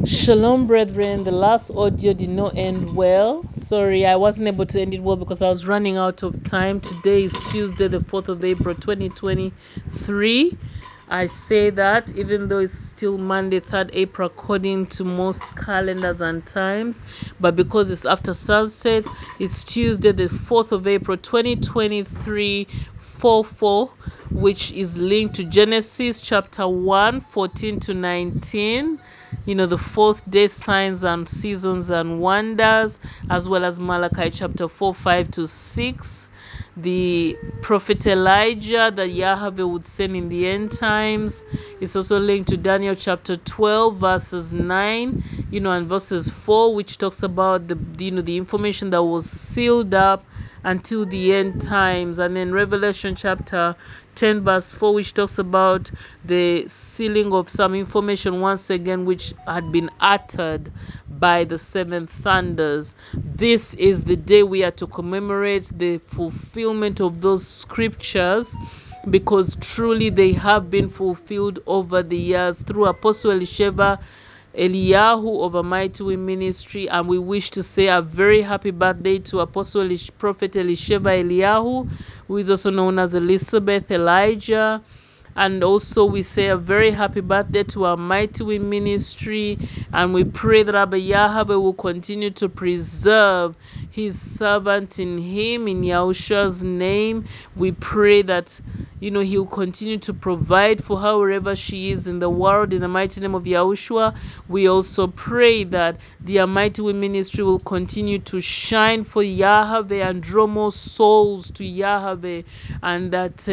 Shalom, brethren. The last audio did not end well. Sorry, I wasn't able to end it well because I was running out of time. Today is Tuesday, the 4th of April, 2023. I say that even though it's still Monday, 3rd April, according to most calendars and times, but because it's after sunset, it's Tuesday, the 4th of April, 2023. 4:4, which is linked to Genesis chapter 1, 14 to 19. The fourth day signs and seasons and wonders, as well as Malachi chapter 4, 5 to 6. The prophet Elijah that Yahweh would send in the end times. It's also linked to Daniel chapter 12, verses 9, and verses 4, which talks about the information that was sealed up until the end times. And then Revelation chapter 10 verse 4, which talks about the sealing of some information once again, which had been uttered by the seven thunders. This is the day we are to commemorate the fulfillment of those scriptures, because truly they have been fulfilled over the years through Apostle Elisheva Eliyahu of a Mighty Wind Ministry. And we wish to say a very happy birthday to Prophet Elisheva Eliyahu, who is also known as Elizabeth Elijah. And also we say a very happy birthday to our Mighty Wind Ministry, and we pray that Abba Yahweh will continue to preserve his servant in him, in Yahushua's name. We pray that he'll continue to provide for her wherever she is in the world, in the mighty name of Yahushua. We also pray that the Mighty Wind Ministry will continue to shine for Yahweh and draw more souls to Yahweh, and that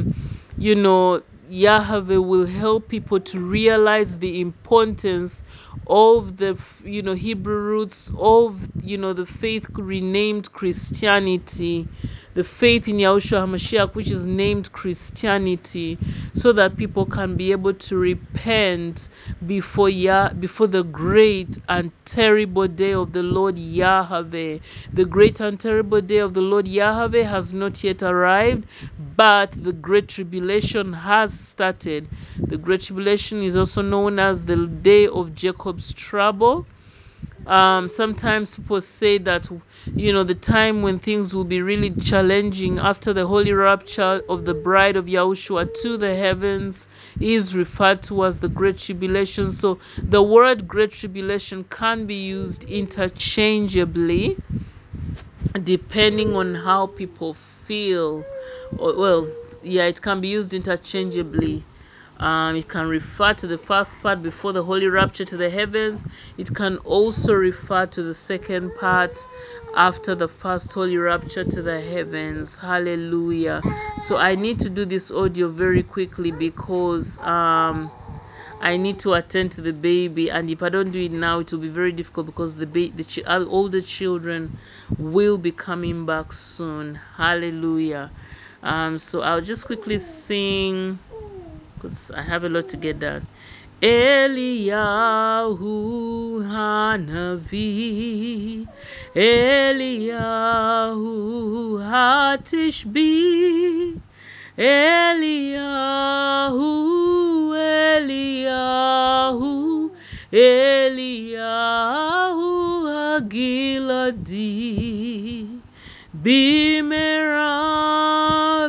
Yahweh will help people to realize the importance of the Hebrew roots of the faith renamed Christianity, the faith in Yahushua HaMashiach, which is named Christianity, so that people can be able to repent before the great and terrible day of the Lord Yahweh. The great and terrible day of the Lord Yahweh has not yet arrived, but the Great Tribulation has started. The Great Tribulation is also known as the day of Jacob's trouble. Sometimes people say that the time when things will be really challenging after the holy rapture of the bride of Yahushua to the heavens is referred to as the Great Tribulation. So the word Great Tribulation can be used interchangeably depending on how people feel. It can be used interchangeably. It can refer to the first part before the holy rapture to the heavens. It can also refer to the second part after the first holy rapture to the heavens. Hallelujah. So I need to do this audio very quickly because I need to attend to the baby, and if I don't do it now, it will be very difficult because the older children will be coming back soon. Hallelujah. So I'll just quickly sing because I have a lot to get done. Eliyahu Hanavi, Eliyahu Hatishbi, Eliyahu, Eliyahu, Eliyahu Hagiladi, Bimera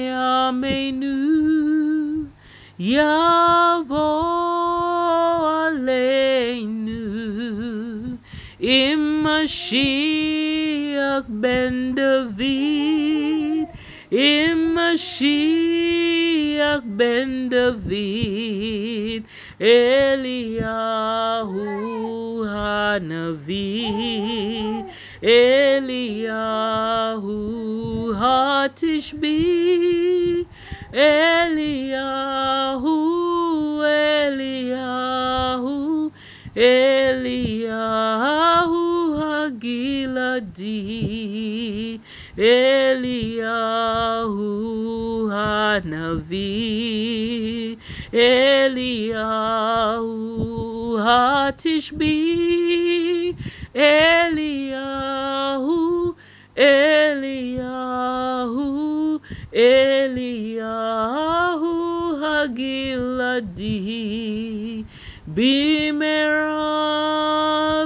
Be'amenu, Yavo Aleinu, Mashiach ben David, Mashiach ben David, Eliyahu Hanavi, Eliyahu Hatishbi, Eliyahu, Eliyahu, Eliyahu Hagiladi, Eliyahu Hanavi, Eliyahu Hatishbi, Eliyahu, Eliyahu, Eliyahu Hagiladi, Bimera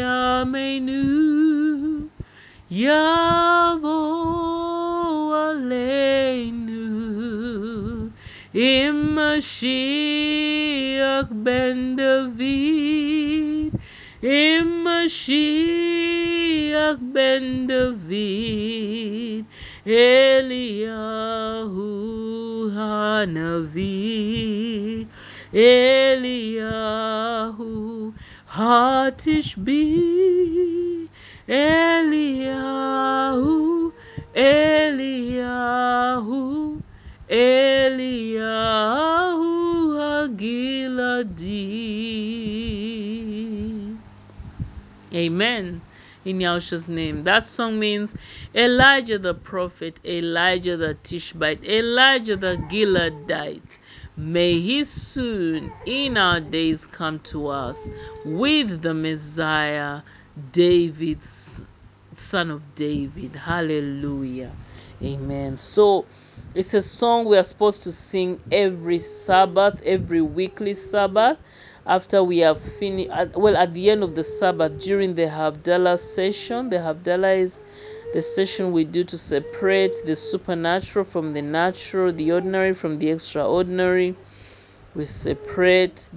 beamenu Yavo Aleinu Mashiach ben David Mashiach ben David Eliyahu Hanavi Eliyahu Hatishbi Eliyahu Eliyahu Eliyahu Hagiladi. Amen. In Yahushua's name. That song means Elijah the prophet, Elijah the Tishbite, Elijah the Gileadite. May he soon in our days come to us with the Messiah, David's son of David. Hallelujah. Amen. So it's a song we are supposed to sing every Sabbath, every weekly Sabbath, after we have finished, well, at the end of the Sabbath, during the Havdalah session. The Havdalah is the session we do to separate the supernatural from the natural, the ordinary from the extraordinary. We separate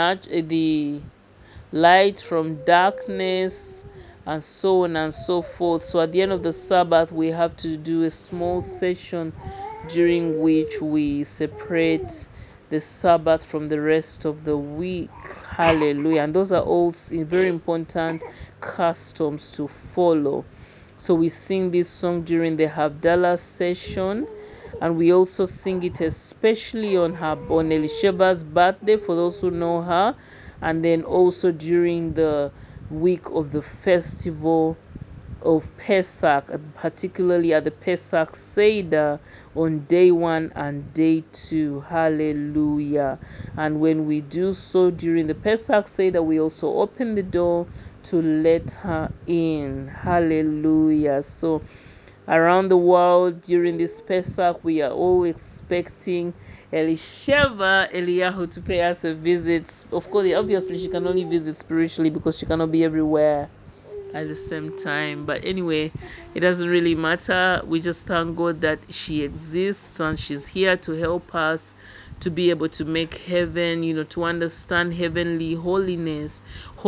the light from darkness, and so on and so forth. So at the end of the Sabbath, we have to do a small session during which we separate the Sabbath from the rest of the week. Hallelujah. And those are all very important customs to follow. So we sing this song during the Havdalah session, and we also sing it especially on Elisheba's birthday, for those who know her, and then also during the week of the festival of Pesach, particularly at the Pesach Seder on day 1 and day 2. Hallelujah. And when we do so during the Pesach Seder, we also open the door to let her in. Hallelujah. So around the world during this Pesach, we are all expecting Elisheva Eliyahu to pay us a visit. Of course, obviously, she can only visit spiritually because she cannot be everywhere at the same time. But anyway, it doesn't really matter. We just thank God that she exists and she's here to help us to be able to make heaven, to understand heavenly holiness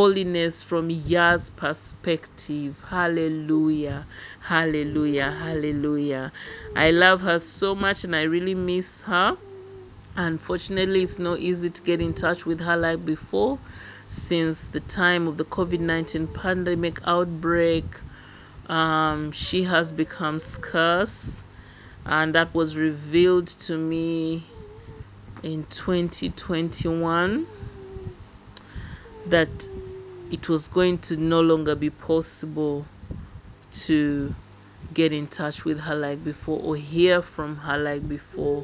from Yah's perspective. Hallelujah. Hallelujah. Hallelujah. I love her so much and I really miss her. Unfortunately, it's not easy to get in touch with her like before. Since the time of the COVID-19 pandemic outbreak, she has become scarce, and that was revealed to me in 2021, that it was going to no longer be possible to get in touch with her like before or hear from her like before.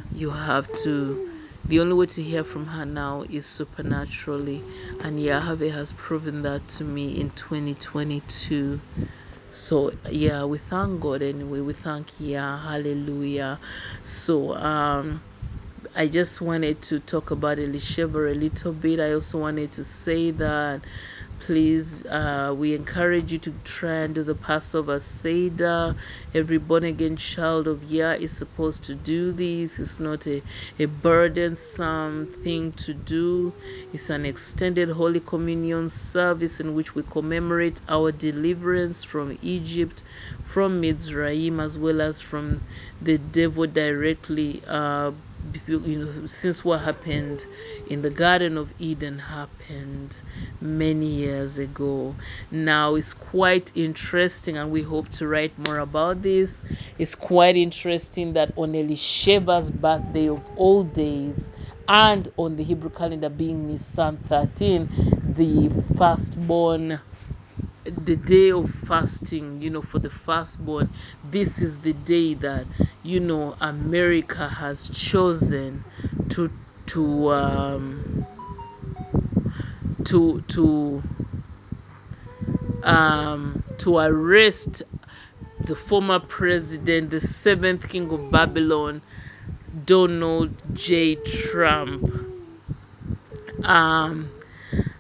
The only way to hear from her now is supernaturally, and Yahweh has proven that to me in 2022. So yeah, we thank God anyway. We thank Yah. Hallelujah. So I just wanted to talk about Elisheva a little bit. I also wanted to say that please, we encourage you to try and do the Passover Seder. Every born-again child of Yah is supposed to do this. It's not a burdensome thing to do. It's an extended Holy Communion service in which we commemorate our deliverance from Egypt, from Mizraim, as well as from the devil directly, since what happened in the Garden of Eden happened many years ago. Now it's quite interesting, and we hope to write more about this. It's quite interesting that on Elisheba's birthday of all days, and on the Hebrew calendar being Nisan 13, the firstborn, the day of fasting, for the firstborn, this is the day that America has chosen to arrest the former president, the seventh king of Babylon, Donald J. Trump.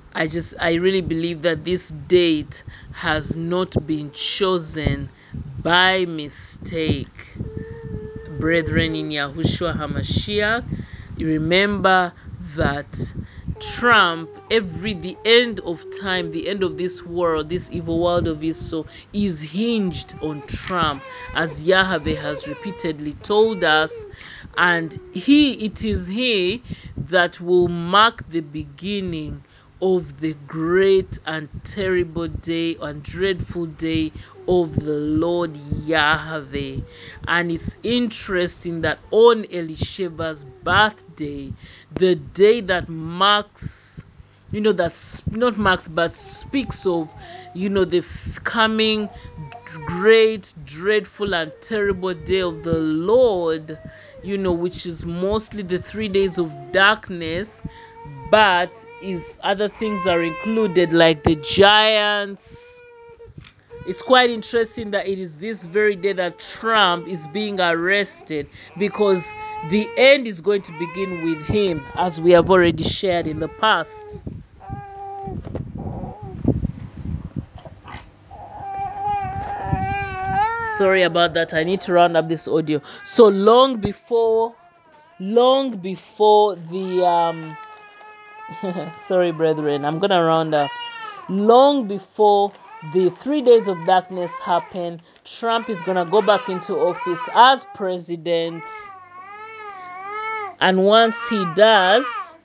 I really believe that this date has not been chosen by mistake. Brethren in Yahushua HaMashiach, you remember that Trump, the end of time, the end of this world, this evil world of his soul, is hinged on Trump, as Yahweh has repeatedly told us. And it is he that will mark the beginning of the great and terrible day and dreadful day of the Lord Yahweh. And it's interesting that on Elisheva's birthday, the day that marks, that's not marks but speaks of, the coming great, dreadful, and terrible day of the Lord, which is mostly the 3 days of darkness, but is other things are included like the giants. It's quite interesting that it is this very day that Trump is being arrested, because the end is going to begin with him, as we have already shared in the past. Sorry about that. I need to round up this audio. So long before the sorry brethren, I'm gonna round up. Long before the 3 days of darkness happen, Trump is gonna go back into office as president, and once he does,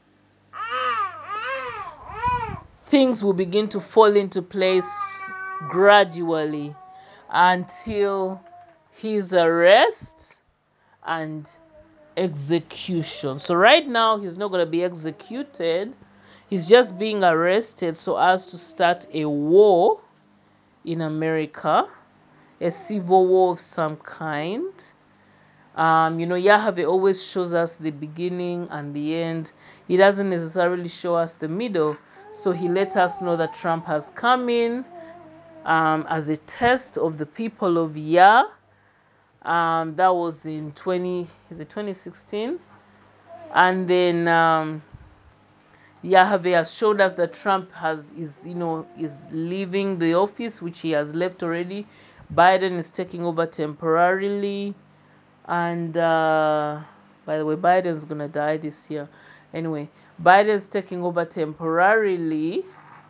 things will begin to fall into place gradually until his arrest and execution. So right now he's not going to be executed. He's just being arrested so as to start a war in America, a civil war of some kind. Yahweh always shows us the beginning and the end. He doesn't necessarily show us the middle. So he let us know that Trump has come in as a test of the people of Yah. That was in 2016? And then Yahweh has showed us that Trump is leaving the office, which he has left already. Biden is taking over temporarily. And by the way, Biden's gonna die this year. Anyway, Biden's taking over temporarily.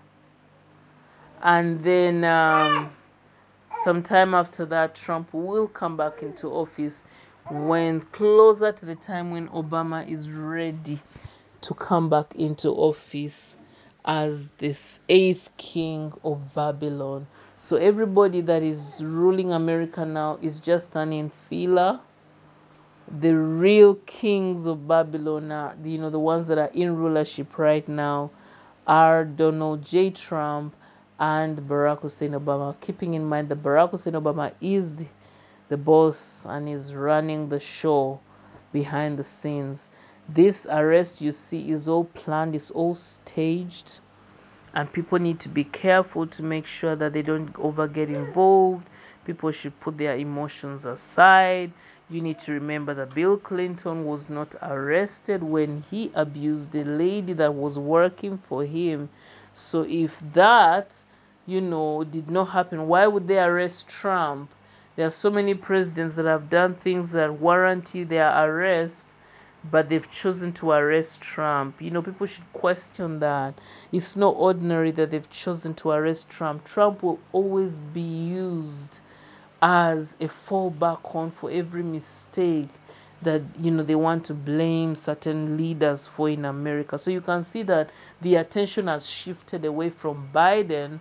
And then sometime after that, Trump will come back into office when closer to the time when Obama is ready to come back into office as this 8th king of Babylon. So everybody that is ruling America now is just an infiller. The real kings of Babylon are, the ones that are in rulership right now, are Donald J. Trump and Barack Hussein Obama. Keeping in mind that Barack Hussein Obama is the boss and is running the show behind the scenes. This arrest you see is all planned, it's all staged, and people need to be careful to make sure that they don't get involved. People should put their emotions aside. You need to remember that Bill Clinton was not arrested when he abused the lady that was working for him. So if that, did not happen, why would they arrest Trump? There are so many presidents that have done things that warranty their arrest, but they've chosen to arrest Trump. People should question that. It's not ordinary that they've chosen to arrest Trump. Trump will always be used as a fallback on for every mistake that they want to blame certain leaders for in America. So you can see that the attention has shifted away from Biden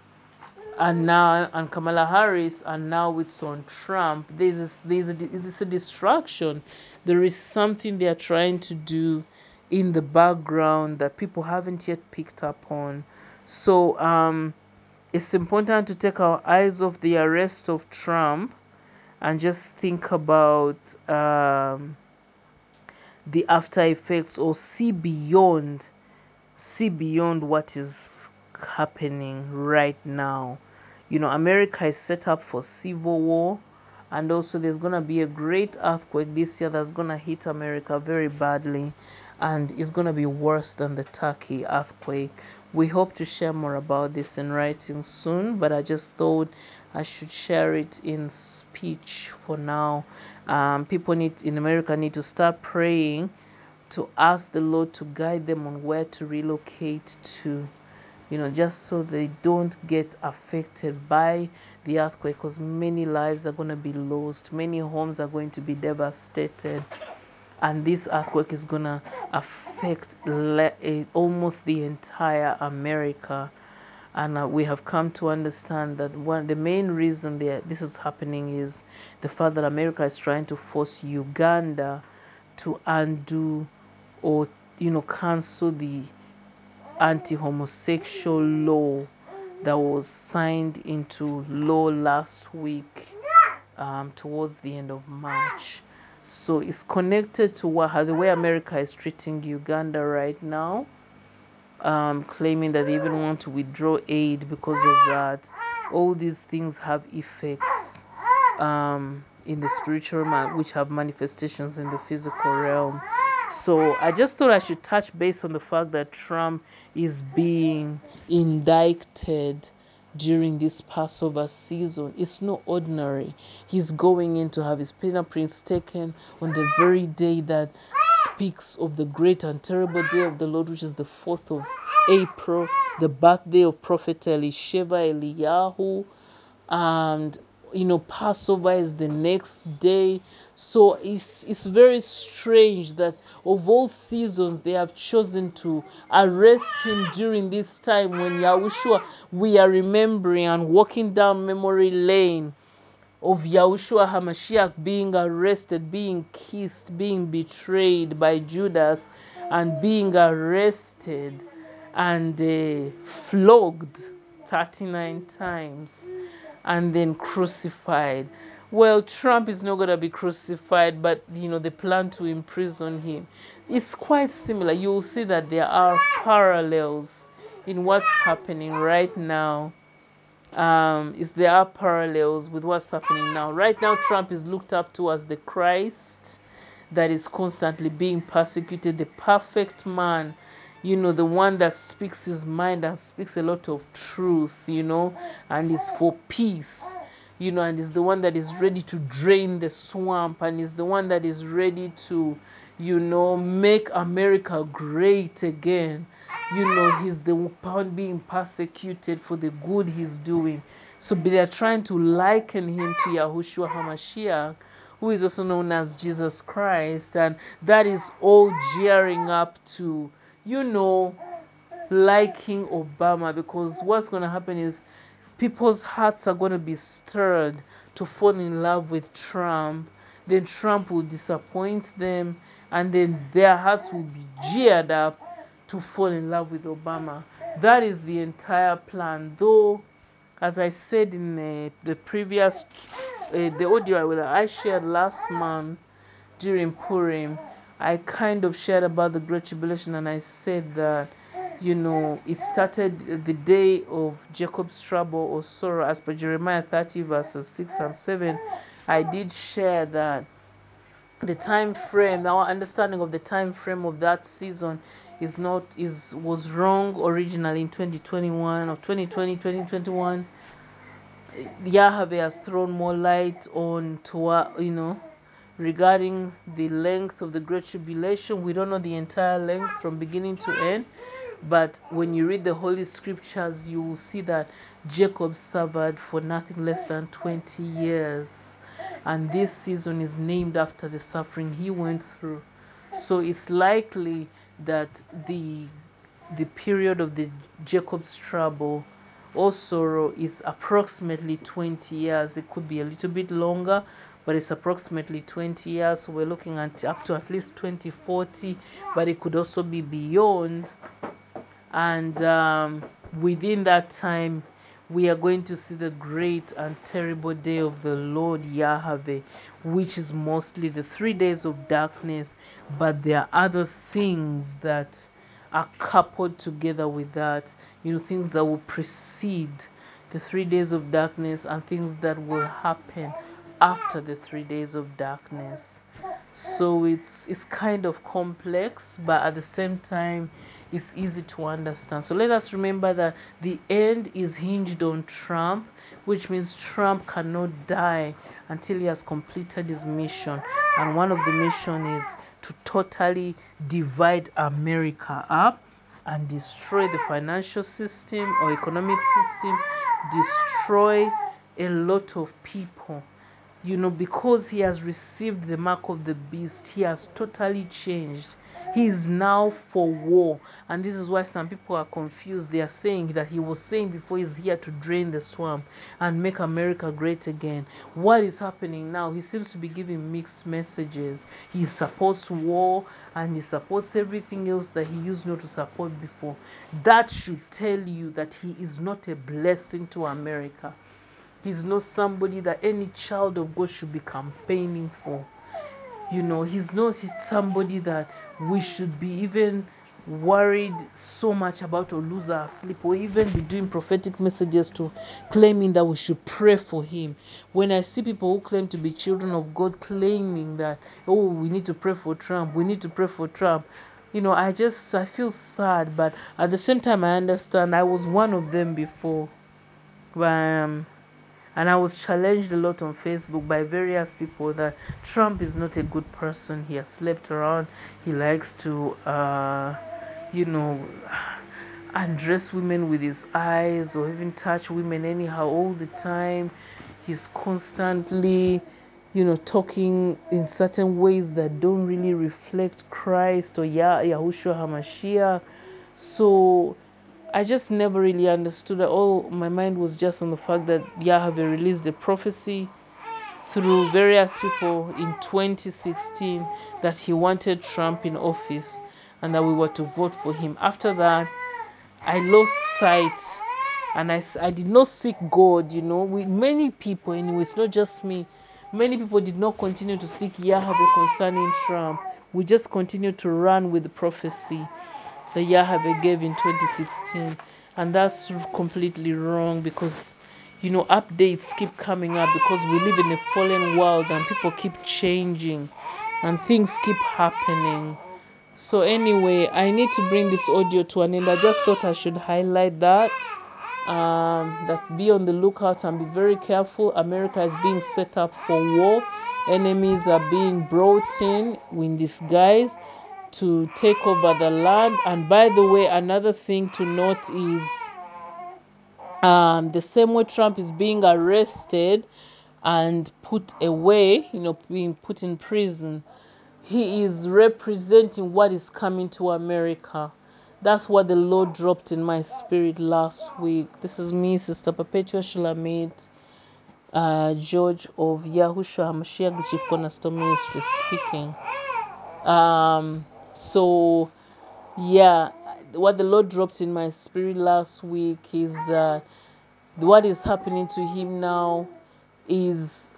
and Kamala Harris, and now with on Trump. There's a distraction. There is something they are trying to do in the background that people haven't yet picked up on. So it's important to take our eyes off the arrest of Trump and just think about the after effects, or see beyond what is happening right now. America is set up for civil war, and also there's going to be a great earthquake this year that's going to hit America very badly. and it's going to be worse than the Turkey earthquake. We hope to share more about this in writing soon, but I just thought I should share it in speech for now. People in America need to start praying to ask the Lord to guide them on where to relocate to, just so they don't get affected by the earthquake, because many lives are going to be lost, many homes are going to be devastated, and this earthquake is going to affect almost the entire America. And we have come to understand that the main reason this is happening is the fact that America is trying to force Uganda to undo or cancel the anti-homosexual law that was signed into law last week, towards the end of March. So it's connected to how the way America is treating Uganda right now, claiming that they even want to withdraw aid because of that. All these things have effects in the spiritual realm, which have manifestations in the physical realm. So I just thought I should touch base on the fact that Trump is being indicted during this Passover season. It's not ordinary. He's going in to have his fingerprints taken on the very day that speaks of the great and terrible day of the Lord, which is the 4th of April, the birthday of Prophet Elisheva Eliyahu. And Passover is the next day. So it's very strange that of all seasons they have chosen to arrest him during this time when Yahushua, we are remembering and walking down memory lane of Yahushua HaMashiach being arrested, being kissed, being betrayed by Judas, and being arrested and flogged 39 times and then crucified. Well, Trump is not going to be crucified, but they plan to imprison him. It's quite similar. You will see that there are parallels in what's happening right now. There are parallels with what's happening now. Right now, Trump is looked up to as the Christ that is constantly being persecuted, the perfect man, the one that speaks his mind and speaks a lot of truth, and is for peace, and is the one that is ready to drain the swamp, and is the one that is ready to, make America great again. He's the one being persecuted for the good he's doing. So they're trying to liken him to Yahushua HaMashiach, who is also known as Jesus Christ. And that is all gearing up to, liking Obama, because what's going to happen is people's hearts are going to be stirred to fall in love with Trump. Then Trump will disappoint them, and then their hearts will be geared up to fall in love with Obama. That is the entire plan. Though, as I said in the previous, the audio I shared last month during Purim, I kind of shared about the Great Tribulation, and I said that, it started the day of Jacob's trouble or sorrow, as per Jeremiah 30 verses 6 and 7. I did share that the time frame, our understanding of the time frame of that season was wrong originally in 2021 or 2020, 2021. Yahweh has thrown more light on to regarding the length of the Great Tribulation. We don't know the entire length from beginning to end, but when you read the Holy Scriptures, you will see that Jacob suffered for nothing less than 20 years. And this season is named after the suffering he went through. So it's likely that the period of the Jacob's trouble or sorrow is approximately 20 years. It could be a little bit longer, but it's approximately 20 years. So we're looking up to at least 2040, but it could also be beyond. And within that time, we are going to see the great and terrible day of the Lord Yahweh, which is mostly the 3 days of darkness. But there are other things that are coupled together with that, things that will precede the 3 days of darkness and things that will happen after the 3 days of darkness. So it's kind of complex, but at the same time it's easy to understand. So let us remember that the end is hinged on Trump, which means Trump cannot die until he has completed his mission. And one of the mission is to totally divide America up and destroy the financial system or economic system, destroy a lot of people. Because he has received the mark of the beast, he has totally changed. He is now for war. And this is why some people are confused. They are saying that he was saying before he's here to drain the swamp and make America great again. What is happening now? He seems to be giving mixed messages. He supports war and he supports everything else that he used not to support before. That should tell you that he is not a blessing to America. He's not somebody that any child of God should be campaigning for. He's not somebody that we should be even worried so much about or lose our sleep or even be doing prophetic messages to claiming that we should pray for him. When I see people who claim to be children of God claiming that, oh, we need to pray for Trump, we need to pray for Trump, I feel sad, but at the same time I understand. I was one of them before. um, and I was challenged a lot on Facebook by various people that Trump is not a good person. He has slept around. He likes to, you know, undress women with his eyes or even touch women anyhow all the time. He's constantly, talking in certain ways that don't really reflect Christ or Yahushua HaMashiach. So I just never really understood that. All my mind was just on the fact that Yahweh released the prophecy through various people in 2016 that he wanted Trump in office and that we were to vote for him. After that, I lost sight and I did not seek God, with many people anyway, it's not just me. Many people did not continue to seek Yahweh concerning Trump. We just continued to run with the prophecy that Yahweh gave in 2016. And that's completely wrong because, updates keep coming up because we live in a fallen world and people keep changing and things keep happening. So anyway, I need to bring this audio to an end. I just thought I should highlight that be on the lookout and be very careful. America is being set up for war. Enemies are being brought in disguise to take over the land. And by the way, another thing to note is the same way Trump is being arrested and put away, being put in prison, he is representing what is coming to America. That's what the Lord dropped in my spirit last week. This is me, Sister Perpetua Shulamit, George of Yahushua HaMashiach, the Chief Cornerstone Ministry speaking. So, yeah, what the Lord dropped in my spirit last week is that what is happening to him now is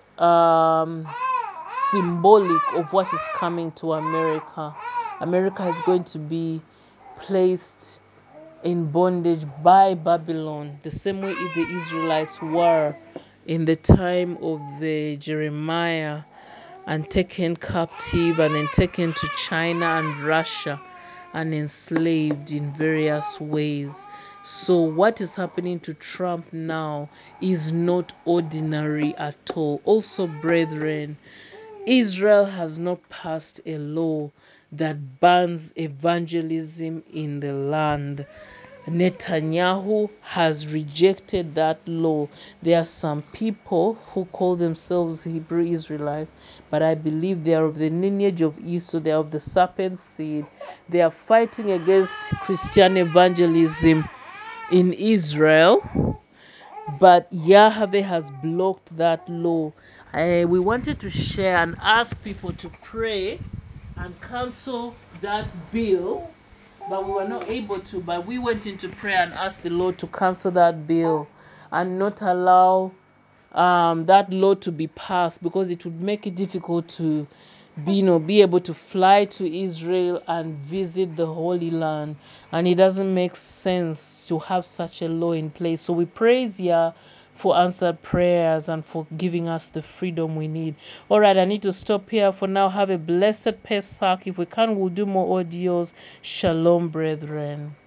symbolic of what is coming to America. America is going to be placed in bondage by Babylon, the same way the Israelites were in the time of the Jeremiah, and taken captive and then taken to China and Russia and enslaved in various ways. So what is happening to Trump now is not ordinary at all. Also, brethren, Israel has not passed a law that bans evangelism in the land. Netanyahu has rejected that law. There are some people who call themselves Hebrew Israelites, but I believe they are of the lineage of Esau. They are of the serpent seed. They are fighting against Christian evangelism in Israel, but Yahweh has blocked that law. We wanted to share and ask people to pray and cancel that bill, but we were not able to. But we went into prayer and asked the Lord to cancel that bill and not allow that law to be passed, because it would make it difficult to be able to fly to Israel and visit the Holy Land, and it doesn't make sense to have such a law in place. So we praise Yah for answered prayers and for giving us the freedom we need. All right, I need to stop here for now. Have a blessed Pesach. If we can, we'll do more audios. Shalom, brethren.